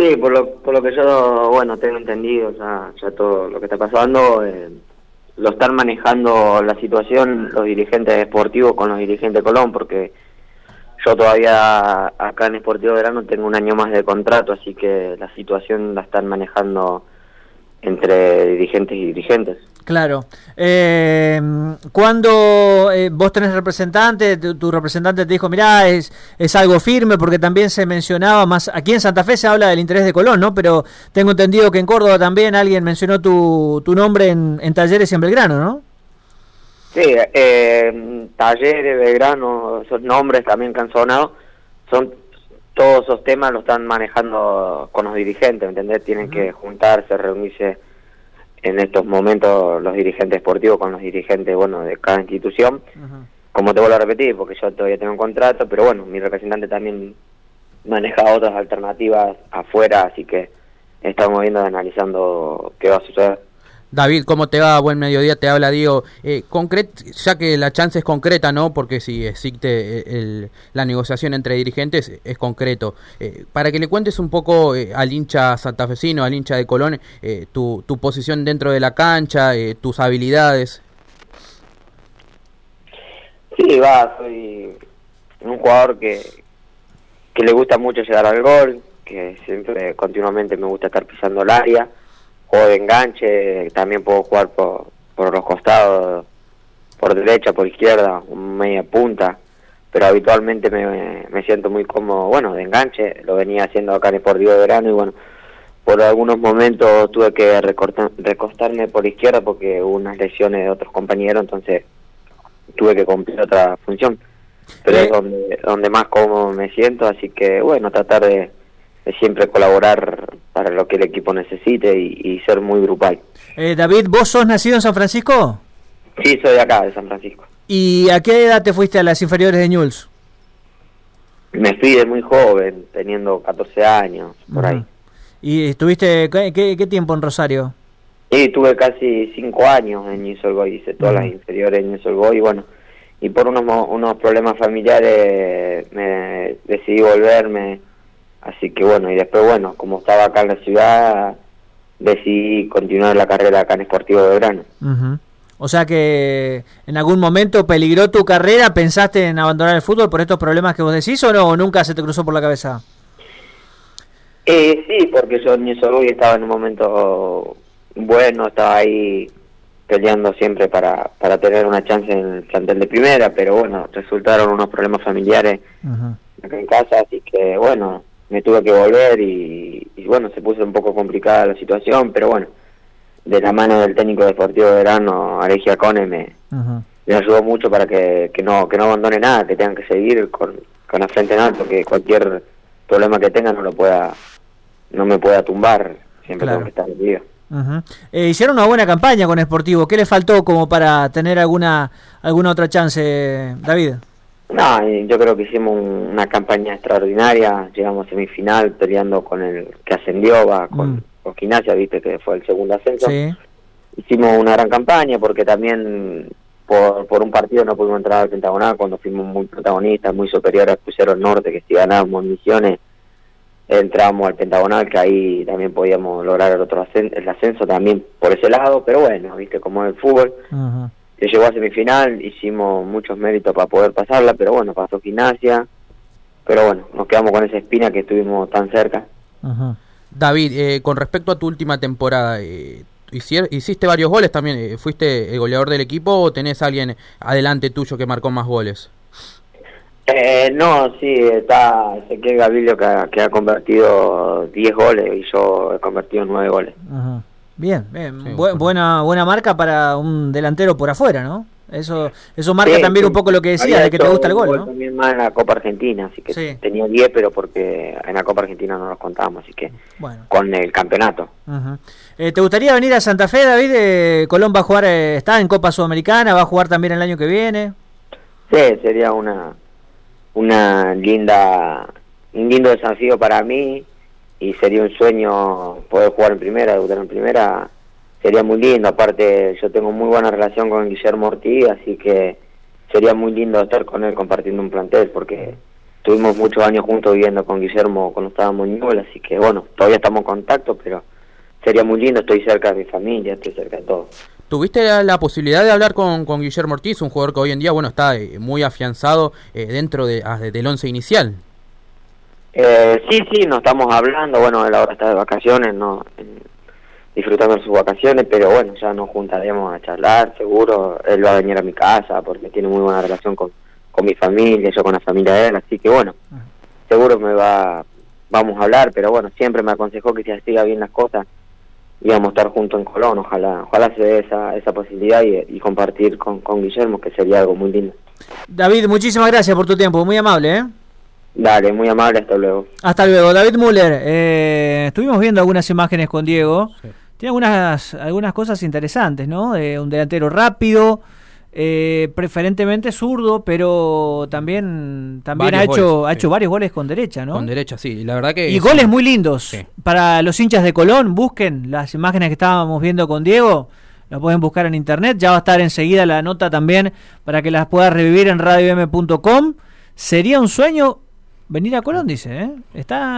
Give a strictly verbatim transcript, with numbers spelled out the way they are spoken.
Sí, por lo, por lo que yo, bueno, tengo entendido, ya, ya todo lo que está pasando, eh, lo están manejando la situación los dirigentes deportivos con los dirigentes de Colón, porque yo todavía acá en Sportivo Belgrano tengo un año más de contrato, así que la situación la están manejando entre dirigentes y dirigentes. Claro. Eh, cuando eh, vos tenés representante, tu, tu representante te dijo, mirá, es, es algo firme, porque también se mencionaba más, aquí en Santa Fe se habla del interés de Colón, ¿no? Pero tengo entendido que en Córdoba también alguien mencionó tu, tu nombre en, en Talleres y en Belgrano, ¿no? Sí, eh, Talleres, Belgrano, esos nombres también que han sonado, son, todos esos temas los están manejando con los dirigentes, ¿me entendés? Tienen uh-huh. que juntarse, reunirse en estos momentos los dirigentes deportivos con los dirigentes, bueno, de cada institución. Uh-huh. Como te vuelvo a repetir, porque yo todavía tengo un contrato, pero bueno, mi representante también maneja otras alternativas afuera, así que estamos viendo, analizando qué va a suceder. David, ¿cómo te va? Buen mediodía, te habla Diego. Eh, concret, ya que la chance es concreta, ¿no? Porque si existe el, la negociación entre dirigentes, es concreto. Eh, para que le cuentes un poco eh, al hincha santafesino, al hincha de Colón, eh, tu, tu posición dentro de la cancha, eh, tus habilidades. Sí, va, soy un jugador que, que le gusta mucho llegar al gol, que siempre, continuamente me gusta estar pisando el área. Juego de enganche, también puedo jugar por, por los costados, por derecha, por izquierda, media punta, pero habitualmente me, me siento muy cómodo, bueno, de enganche, lo venía haciendo acá en Sportivo de Verano y bueno, por algunos momentos tuve que recortar, recostarme por izquierda porque hubo unas lesiones de otros compañeros, entonces tuve que cumplir otra función, pero eh. es donde, donde más cómodo me siento, así que bueno, tratar de, de siempre colaborar para lo que el equipo necesite y, y ser muy grupal. Eh, David, ¿vos sos nacido en San Francisco? Sí, soy de acá, de San Francisco. ¿Y a qué edad te fuiste a las inferiores de Newell's? Me fui de muy joven, teniendo catorce años, por uh-huh. ahí. ¿Y estuviste qué, qué, qué tiempo en Rosario? Sí, tuve casi cinco años en Newell's Old Boys, hice todas uh-huh. las inferiores en Newell's Old Boys, y bueno, y por unos, unos problemas familiares me decidí volverme. Así que bueno, y después bueno, como estaba acá en la ciudad, decidí continuar la carrera acá en Sportivo de Belgrano. Uh-huh. O sea que en algún momento peligró tu carrera, ¿pensaste en abandonar el fútbol por estos problemas que vos decís o no? ¿O nunca se te cruzó por la cabeza? Eh, sí, porque yo en Newell's Old Boys estaba en un momento bueno, estaba ahí peleando siempre para, para tener una chance en el plantel de primera, pero bueno, resultaron unos problemas familiares uh-huh. acá en casa, así que bueno, me tuve que volver y, y bueno, se puso un poco complicada la situación, pero bueno, de la mano del técnico deportivo de Verano, Alegia Cone, me, uh-huh. me ayudó mucho para que, que no que no abandone nada, que tengan que seguir con, con la frente en alto, que cualquier problema que tenga no lo pueda no me pueda tumbar, siempre claro. tengo que estar en vida. Uh-huh. Eh, hicieron una buena campaña con Sportivo, ¿qué le faltó como para tener alguna alguna otra chance, David? No, yo creo que hicimos un, una campaña extraordinaria, llegamos a semifinal peleando con el que ascendió, va con, mm. con Gimnasia, viste que fue el segundo ascenso. Sí. Hicimos una gran campaña porque también por, por un partido no pudimos entrar al pentagonal cuando fuimos muy protagonistas, muy superiores al Crucero Norte, que si ganábamos Misiones entramos al pentagonal, que ahí también podíamos lograr el otro ascenso, el ascenso también por ese lado, pero bueno, viste como es el fútbol. Uh-huh. Se llegó a semifinal, hicimos muchos méritos para poder pasarla, pero bueno, pasó Gimnasia, pero bueno, nos quedamos con esa espina que estuvimos tan cerca. Uh-huh. David, eh, con respecto a tu última temporada, eh, hiciste varios goles también, eh, ¿fuiste el goleador del equipo o tenés a alguien adelante tuyo que marcó más goles? Eh, no, sí, está Ezequiel Gavilio que, que ha convertido diez goles y yo he convertido nueve goles. Uh-huh. Bien, bien. Sí, Bu- buena buena marca para un delantero por afuera, ¿no? Eso eso marca sí, también sí. un poco lo que decías, de que te gusta el gol, ¿no? También más en la Copa Argentina, así que sí. tenía diez, pero porque en la Copa Argentina no los contamos, así que bueno. con el campeonato. Uh-huh. Eh, ¿Te gustaría venir a Santa Fe, David? Eh, Colón va a jugar, eh, está en Copa Sudamericana, va a jugar también el año que viene. Sí, sería una una linda un lindo desafío para mí. Y sería un sueño poder jugar en primera, debutar en primera, sería muy lindo. Aparte yo tengo muy buena relación con Guillermo Ortiz, así que sería muy lindo estar con él compartiendo un plantel, porque tuvimos muchos años juntos viviendo con Guillermo cuando estábamos en Newell's, así que bueno, todavía estamos en contacto, pero sería muy lindo, estoy cerca de mi familia, estoy cerca de todo. ¿Tuviste la, la posibilidad de hablar con, con Guillermo Ortiz, un jugador que hoy en día bueno está eh, muy afianzado eh, dentro de, ah, del once inicial? Eh, sí, sí, nos estamos hablando, bueno, él ahora está de vacaciones, no en, disfrutando de sus vacaciones, pero bueno, ya nos juntaremos a charlar, seguro, él va a venir a mi casa porque tiene muy buena relación con, con mi familia, yo con la familia de él, así que bueno, seguro me va, vamos a hablar, pero bueno, siempre me aconsejó que si siga bien las cosas, íbamos a estar juntos en Colón, ojalá ojalá se dé esa, esa posibilidad y, y compartir con, con Guillermo, que sería algo muy lindo. David, muchísimas gracias por tu tiempo, muy amable, ¿eh? Dale, muy amable, hasta luego. Hasta luego. David Müller, eh, estuvimos viendo algunas imágenes con Diego, sí. Tiene algunas, algunas cosas interesantes, ¿no? Eh, un delantero rápido, eh, preferentemente zurdo, pero también también ha hecho goles, ha hecho sí. varios goles con derecha, ¿no? Con derecha, sí, la verdad que... Y goles sí. muy lindos. Sí. Para los hinchas de Colón, busquen las imágenes que estábamos viendo con Diego, lo pueden buscar en internet, ya va a estar enseguida la nota también para que las puedas revivir en radio m punto com. Sería un sueño venir a Colón, dice, ¿eh? Está...